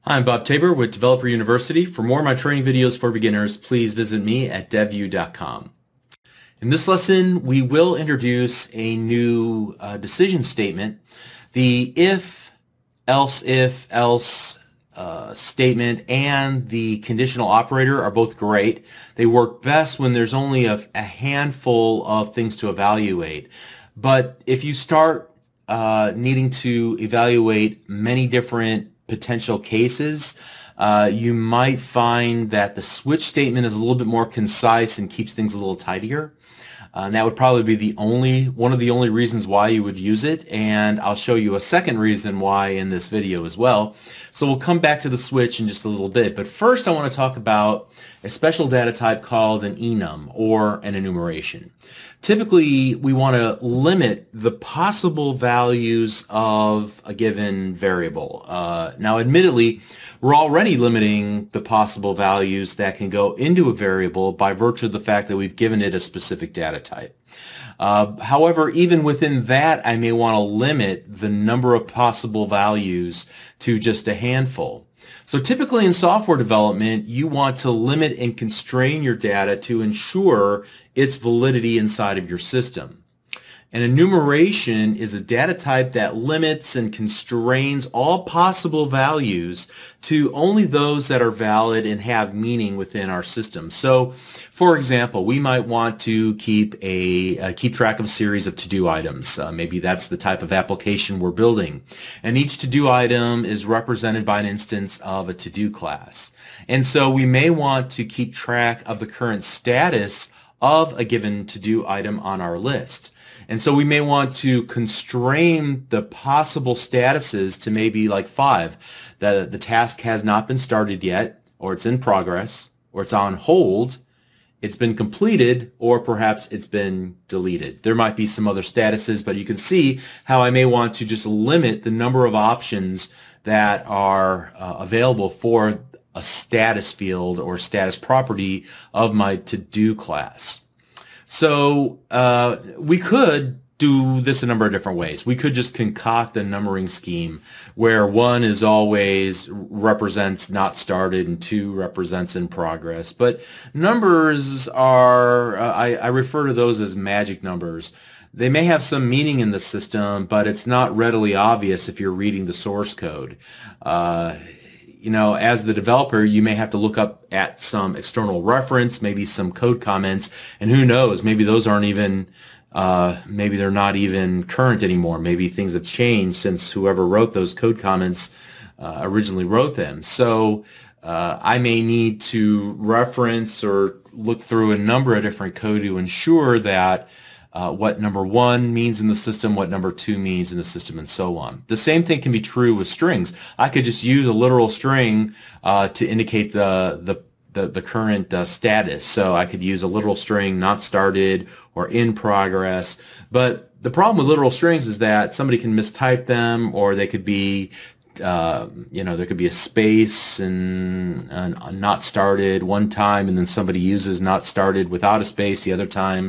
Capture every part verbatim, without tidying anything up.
Hi, I'm Bob Tabor with Developer University. For more of my training videos for beginners, please visit me at dev u dot com. In this lesson, we will introduce a new uh, decision statement. The if, else if, else uh, statement and the conditional operator are both great. They work best when there's only a, a handful of things to evaluate. But if you start uh, needing to evaluate many different potential cases, uh, you might find that the switch statement is a little bit more concise and keeps things a little tidier. Uh, and that would probably be the only one of the only reasons why you would use it, and I'll show you a second reason why in this video as well. So we'll come back to the switch in just a little bit, but first I want to talk about a special data type called an enum, or an enumeration. Typically, we want to limit the possible values of a given variable. Uh, now, admittedly, we're already limiting the possible values that can go into a variable by virtue of the fact that we've given it a specific data type. Uh, however, even within that, I may want to limit the number of possible values to just a handful. So typically in software development, you want to limit and constrain your data to ensure its validity inside of your system. An enumeration is a data type that limits and constrains all possible values to only those that are valid and have meaning within our system. So, for example, we might want to keep a uh, keep track of a series of to-do items. Uh, maybe that's the type of application we're building. And each to-do item is represented by an instance of a to-do class. And so we may want to keep track of the current status of a given to-do item on our list. And so we may want to constrain the possible statuses to maybe like five. That the task has not been started yet, or it's in progress, or it's on hold, it's been completed, or perhaps it's been deleted. There might be some other statuses, but you can see how I may want to just limit the number of options that are uh, available for a status field or status property of my to-do class. So uh, we could do this a number of different ways. We could just concoct a numbering scheme where one is always represents not started and two represents in progress. But numbers are, uh, I, I refer to those as magic numbers. They may have some meaning in the system, but it's not readily obvious if you're reading the source code. Uh, You know, as the developer, you may have to look up at some external reference, maybe some code comments, and who knows, maybe those aren't even, uh, maybe they're not even current anymore. Maybe things have changed since whoever wrote those code comments uh, originally wrote them. So uh, I may need to reference or look through a number of different code to ensure that Uh, what number one means in the system, what number two means in the system, and so on. The same thing can be true with strings. I could just use a literal string uh, to indicate the, the, the, the current uh, status. So I could use a literal string, not started, or in progress. But the problem with literal strings is that somebody can mistype them, or they could be Uh, you know, there could be a space and, and not started one time, and then somebody uses not started without a space the other time.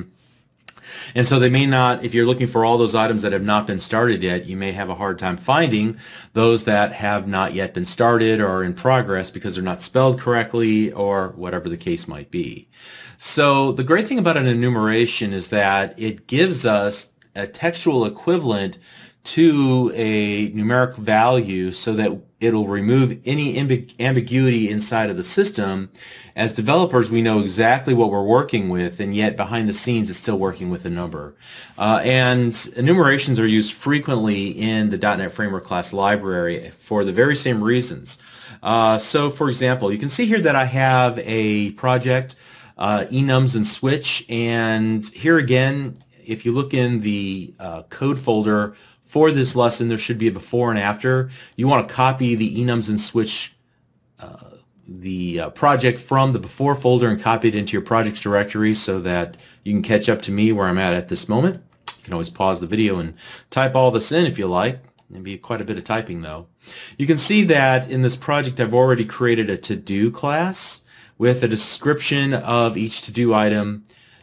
And so they may not, if you're looking for all those items that have not been started yet, you may have a hard time finding those that have not yet been started or are in progress because they're not spelled correctly or whatever the case might be. So the great thing about an enumeration is that it gives us a textual equivalent to a numeric value so that it'll remove any ambig ambiguity inside of the system. As developers, we know exactly what we're working with, and yet behind the scenes it's still working with a number. Uh, and enumerations are used frequently in the dot net Framework class library for the very same reasons. Uh, so for example, you can see here that I have a project, uh, enums and switch, and here again, if you look in the uh, code folder for this lesson, there should be a before and after. You want to copy the enums and switch uh, the uh, project from the before folder and copy it into your projects directory so that you can catch up to me where I'm at at this moment. You can always pause the video and type all this in if you like. It'd be quite a bit of typing though. You can see that in this project I've already created a to-do class with a description of each to-do item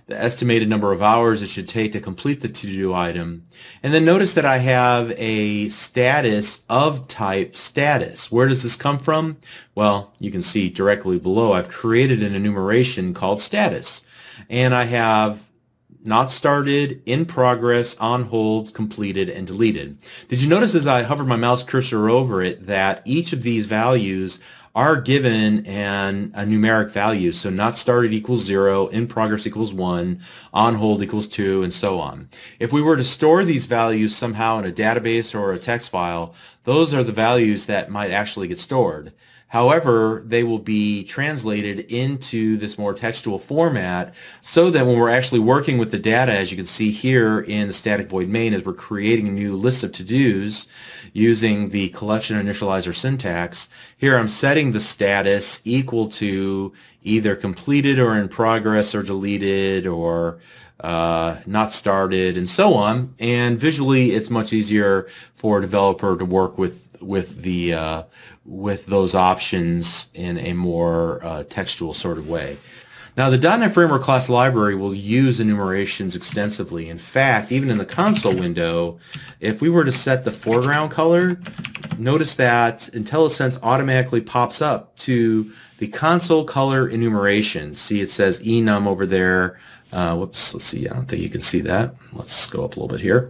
the estimated number of hours it should take to complete the to-do item. And then notice that I have a status of type status. Where does this come from? Well, you can see directly below I've created an enumeration called status. And I have not started, in progress, on hold, completed, and deleted. Did you notice as I hovered my mouse cursor over it that each of these values are given an, a numeric value? So not started equals zero, in progress equals one, on hold equals two, and so on. If we were to store these values somehow in a database or a text file, those are the values that might actually get stored. However, they will be translated into this more textual format so that when we're actually working with the data, as you can see here in the static void main, as we're creating a new list of to-dos using the collection initializer syntax, here I'm setting the status equal to either completed or in progress or deleted or uh, not started and so on. And visually, it's much easier for a developer to work with with the uh, with those options in a more uh, textual sort of way. Now, the dot net Framework class library will use enumerations extensively. In fact, even in the console window, if we were to set the foreground color, notice that IntelliSense automatically pops up to the console color enumeration. See, it says enum over there. Uh, whoops, let's see. I don't think you can see that. Let's go up a little bit here.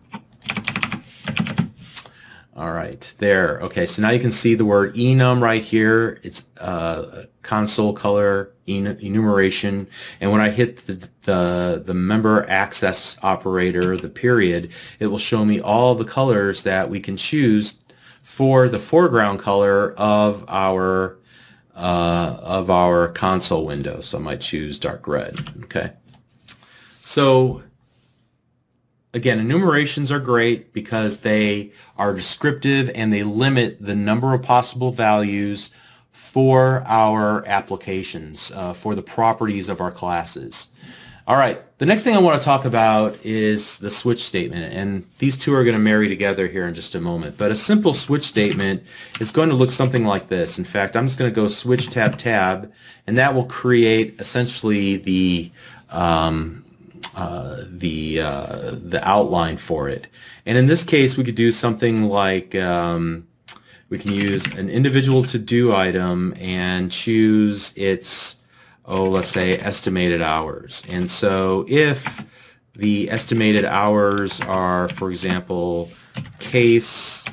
All right, there. Okay, so now you can see the word enum right here. It's uh, console color enumeration, and when I hit the, the the member access operator, the period, it will show me all the colors that we can choose for the foreground color of our uh, of our console window. So I might choose dark red. Okay, so again, enumerations are great because they are descriptive and they limit the number of possible values for our applications, uh, for the properties of our classes. All right, the next thing I want to talk about is the switch statement, and these two are going to marry together here in just a moment. But a simple switch statement is going to look something like this. In fact, I'm just going to go switch tab tab, and that will create essentially the um, Uh, the uh, the outline for it. And in this case, we could do something like um, we can use an individual to-do item and choose its, oh, let's say estimated hours. And so if the estimated hours are, for example, case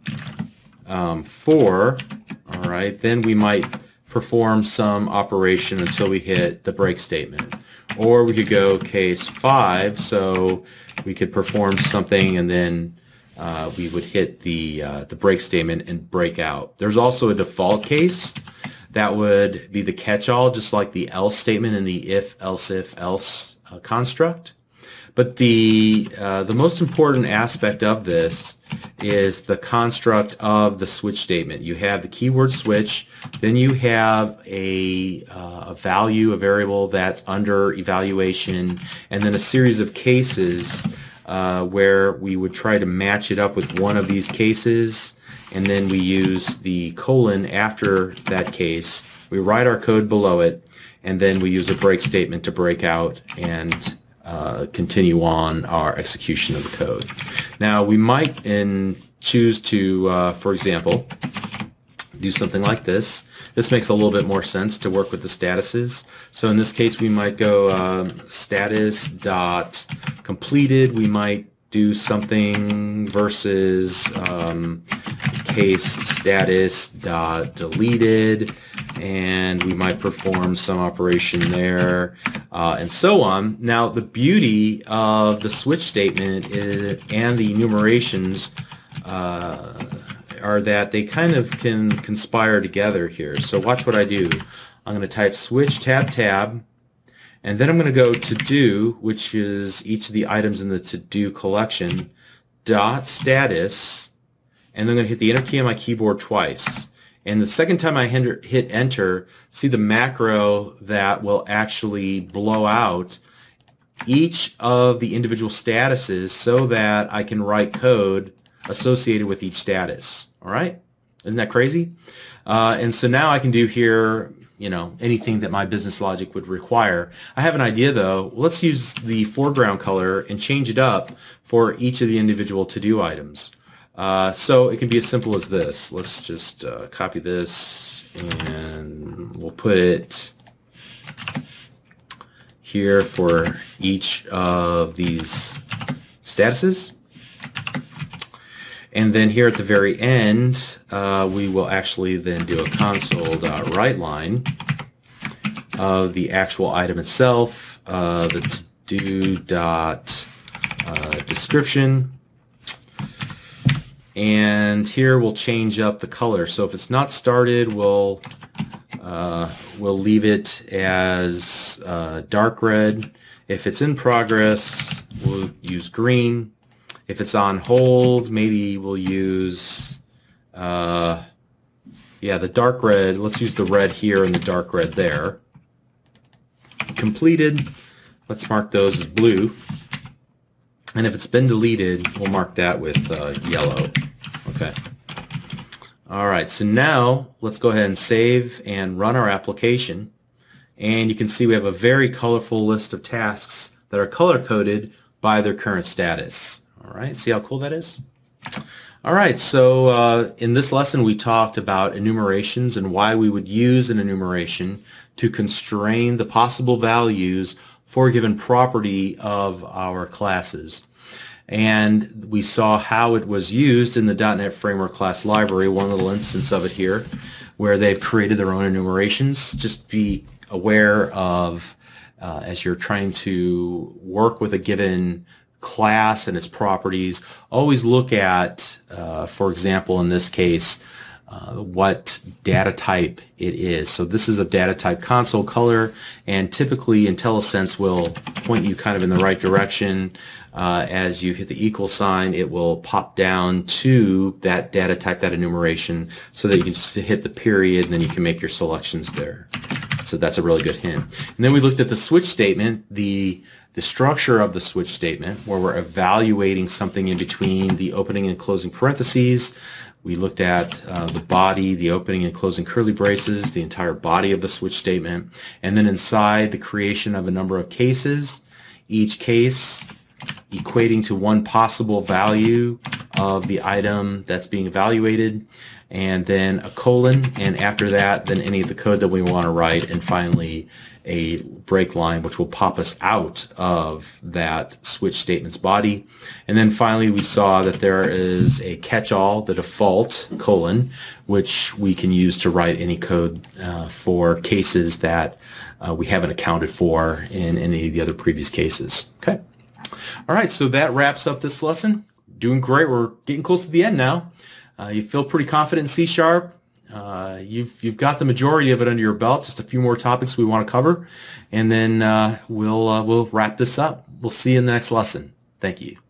um, four, all right, then we might perform some operation until we hit the break statement. Or we could go case five, so we could perform something and then uh, we would hit the uh, the break statement and break out. There's also a default case that would be the catch-all, just like the else statement in the if, else, if, else uh, construct. But the uh, the most important aspect of this is the construct of the switch statement. You have the keyword switch, then you have a, uh, a value, a variable that's under evaluation, and then a series of cases uh, where we would try to match it up with one of these cases, and then we use the colon after that case. We write our code below it, and then we use a break statement to break out and Uh, continue on our execution of the code. Now we might in choose to, uh, for example, do something like this. This makes a little bit more sense to work with the statuses. So in this case, we might go um, status dot completed. We might do something versus um, case status dot deleted, and we might perform some operation there, uh, and so on. Now, the beauty of the switch statement is, and the enumerations uh, are that they kind of can conspire together here. So watch what I do. I'm going to type switch tab tab, and then I'm going to go to do, which is each of the items in the to-do collection, dot status, and I'm going to hit the enter key on my keyboard twice. And the second time I hit enter, see the macro that will actually blow out each of the individual statuses so that I can write code associated with each status. All right? Isn't that crazy? Uh, and so now I can do here, you know, anything that my business logic would require. I have an idea though. Let's use the foreground color and change it up for each of the individual to-do items. Uh, so it can be as simple as this. Let's just uh, copy this and we'll put it here for each of these statuses. And then here at the very end, uh, we will actually then do a console.writeLine of the actual item itself, uh, the to-do dot uh, description. And here we'll change up the color. So if it's not started, we'll uh, we'll leave it as uh, dark red. If it's in progress, we'll use green. If it's on hold, maybe we'll use, uh, yeah, the dark red. Let's use the red here and the dark red there. Completed. Let's mark those as blue. And if it's been deleted, we'll mark that with uh, yellow. Okay. All right, so now let's go ahead and save and run our application. And you can see we have a very colorful list of tasks that are color-coded by their current status. All right, see how cool that is? All right, so uh, in this lesson we talked about enumerations and why we would use an enumeration to constrain the possible values for a given property of our classes. And we saw how it was used in the dot net Framework class library, one little instance of it here, where they've created their own enumerations. Just be aware of, uh, as you're trying to work with a given class and its properties, always look at, uh, for example, in this case, uh, what data type it is. So this is a data type console color, and typically IntelliSense will point you kind of in the right direction. Uh, as you hit the equal sign, it will pop down to that data type, that enumeration, so that you can just hit the period and then you can make your selections there. So that's a really good hint. And then we looked at the switch statement, the the structure of the switch statement, where we're evaluating something in between the opening and closing parentheses. We looked at uh, the body, the opening and closing curly braces, the entire body of the switch statement, and then inside the creation of a number of cases, each case equating to one possible value of the item that's being evaluated, and then a colon, and after that, then any of the code that we want to write, and finally a break line, which will pop us out of that switch statement's body. And then finally, we saw that there is a catch-all, the default colon, which we can use to write any code uh, for cases that uh, we haven't accounted for in any of the other previous cases. Okay. All right, so that wraps up this lesson. Doing great. We're getting close to the end now. Uh, you feel pretty confident in C Sharp. Uh, you've you've got the majority of it under your belt. Just a few more topics we want to cover, and then uh, we'll uh, we'll wrap this up. We'll see you in the next lesson. Thank you.